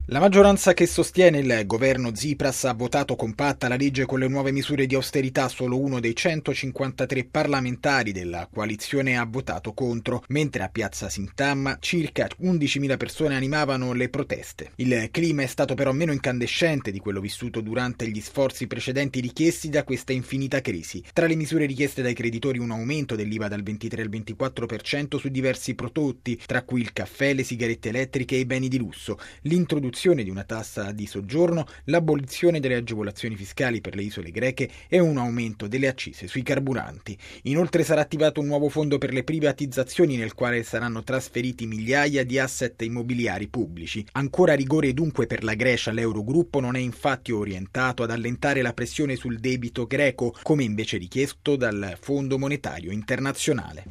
La maggioranza che sostiene il governo Tsipras ha votato compatta la legge con le nuove misure di austerità. Solo uno dei 153 parlamentari della coalizione ha votato contro, mentre a Piazza Sintam circa 11.000 persone animavano le proteste. Il clima è stato però meno incandescente di quello vissuto durante gli sforzi precedenti richiesti da questa infinita crisi. Tra le misure richieste dai creditori un aumento dell'IVA dal 23 al 24% su diversi prodotti, tra cui il caffè, le sigarette elettriche e i beni di lusso, l'introduzione di una tassa di soggiorno, l'abolizione delle agevolazioni fiscali per le isole greche e un aumento delle accise sui carburanti. Inoltre sarà attivato un nuovo fondo per le privatizzazioni nel quale saranno trasferiti migliaia di asset immobiliari pubblici. Ancora rigore dunque per la Grecia. L'Eurogruppo non è infatti orientato ad allentare la pressione sul debito greco, come invece richiesto dal Fondo Monetario Internazionale.